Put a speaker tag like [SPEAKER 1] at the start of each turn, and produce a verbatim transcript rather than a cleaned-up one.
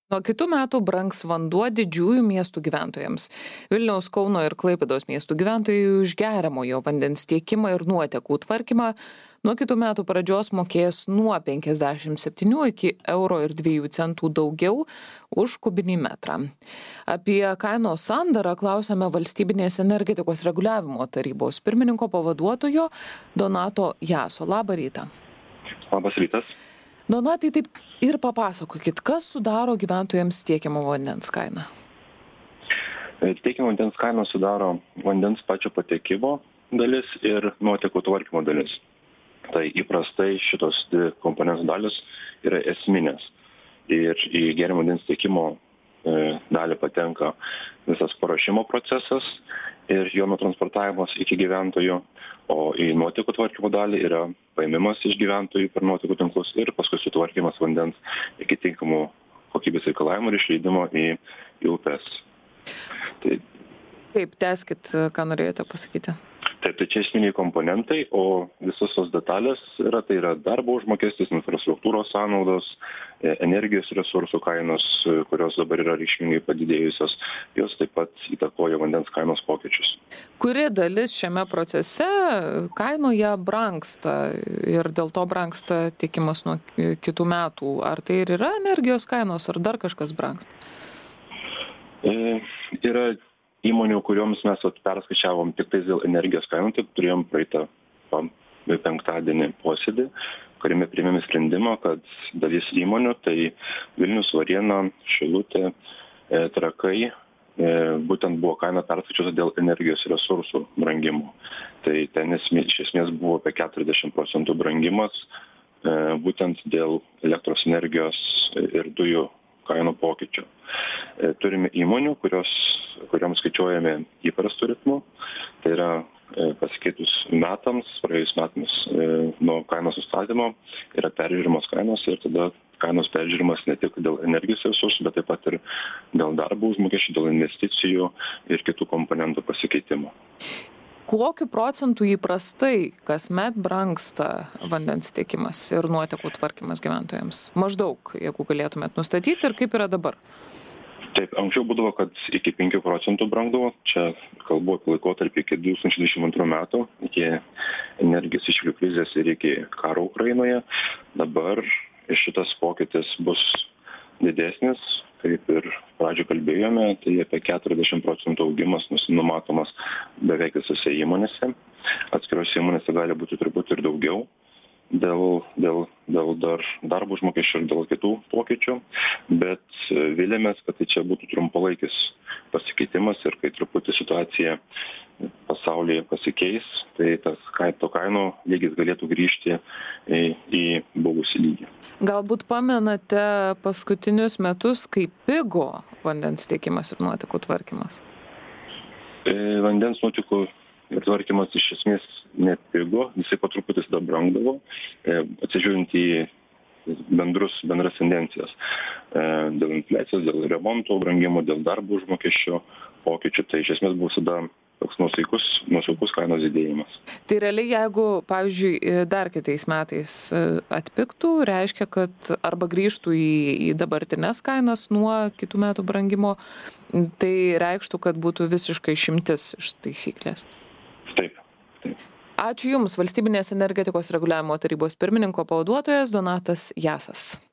[SPEAKER 1] Nuo kitų metų brangs vanduo didžiųjų miestų gyventojams. Vilniaus, Kauno ir Klaipėdos miestų gyventojai už geriamojo vandens tiekimą ir nuotekų tvarkymą nuo kitų metų pradžios mokės nuo penkiasdešimt septynių iki euro ir dviejų centų daugiau už kubinį metrą. Apie kainos sandarą klausėme Valstybinės energetikos reguliavimo tarybos pirmininko pavaduotojo Donato Jaso. Labą rytą.
[SPEAKER 2] Labas rytas.
[SPEAKER 1] Donatai, taip ir papasakokit, kas sudaro gyventojams tiekiamo vandens kainą?
[SPEAKER 2] Tiekiamo vandens kainą sudaro vandens pačio patekimo dalis ir nuotekų tvarkymo dalis. Tai įprastai šitos dvi komponentų dalis yra esminės. Ir į gėrimo vandens tiekimo dalį patenka visas paruošimo procesas ir jo nutransportavimas iki gyventojų, o į nuotekų tvarkymo dalį yra paėmimas iš gyventojų per nuotekų tinklus ir paskui sutvarkymas vandens iki tinkamų kokybės reikalavimų ir išleidimo į, į upes. Tai,
[SPEAKER 1] Taip, tęskit, ką norėjote pasakyti.
[SPEAKER 2] Taip, tai čia esminiai komponentai, o visos tos detalės yra, tai yra darbo užmokestis, infrastruktūros sąnaudos, energijos resursų kainos, kurios dabar yra reikšmingai padidėjusios, jos taip pat įtakoja vandens kainos pokyčius.
[SPEAKER 1] Kuri dalis šiame procese kainoje brangsta ir dėl to brangsta tiekimas nuo kitų metų? Ar tai ir yra energijos kainos, ar dar kažkas brangsta?
[SPEAKER 2] E, yra įmonių, kurioms mes perskaičiavom tik tais dėl energijos kainų, tik turėjom praeitą penktadienį posėdį, kuriame priėmėme sprendimą, kad dalis įmonių, tai Vilnius, Varėna, Šilutė, e, Trakai, e, būtent buvo kaina perskaičiuota dėl energijos resursų brangimo. Tai ten iš esmės buvo apie keturiasdešimt procentų brangimas, e, būtent dėl elektros energijos ir dujų kainų pokyčio. E, turime įmonių, kurios, kurioms skaičiuojame įprastų ritmų, tai yra e, pasikeitus metams, praėjus metams e, nuo kainos sustatymo yra peržiūrimos kainos ir tada kainos peržiūrimas ne tik dėl energijos resursų, bet taip pat ir dėl darbo užmokesčių, dėl investicijų ir kitų komponentų pasikeitimo.
[SPEAKER 1] Kokiu procentu įprastai kasmet brangsta vandens tiekimas ir nuotekų tvarkymas gyventojams? Maždaug, jeigu galėtumėt nustatyti, ir kaip yra dabar?
[SPEAKER 2] Taip, anksčiau būdavo, kad iki penkių procentų brangdavo. Čia kalbu apie laikotarpį iki du tūkstančiai dvidešimt antrų metų, iki energijos išteklių krizės ir iki karo Ukrainoje. Dabar šitas pokytis bus didesnis, kaip ir pradžio kalbėjome, tai apie keturiasdešimt procentų augimas numatomas beveik visose įmonėse. Atskirose įmonėse gali būti turbūt ir daugiau dėl, dėl, dėl dar darbo užmokesčių ir dėl kitų pokyčių, bet vilėmės, kad tai čia būtų trumpalaikis pasikeitimas ir kai truputį situacija pasaulyje pasikeis, tai tas to kainų lygis galėtų grįžti į, į buvusį lygį.
[SPEAKER 1] Galbūt pamenate paskutinius metus, kai pigo vandens tiekimas ir nuotekų tvarkymas?
[SPEAKER 2] E, vandens nuotekų ir tvarkymas iš esmės nepigo, jisai po truputį tada brangdavo, e, atsižiūrint į bendrus, bendras tendencijas. E, dėl infliacijos, dėl remonto brangimo, dėl darbo užmokesčio pokyčių, tai iš esmės buvo visada toks nuosaikus, nuosaikus kainos didėjimas.
[SPEAKER 1] Tai realiai, jeigu, pavyzdžiui, dar kitais metais atpigtų, reiškia, kad arba grįžtų į, į dabartines kainas nuo kitų metų brangimo, tai reikštų, kad būtų visiškai išimtis iš taisyklės.
[SPEAKER 2] Taip, taip.
[SPEAKER 1] Ačiū Jums, Valstybinės energetikos reguliavimo tarybos pirmininko pavaduotojas Donatas Jasas.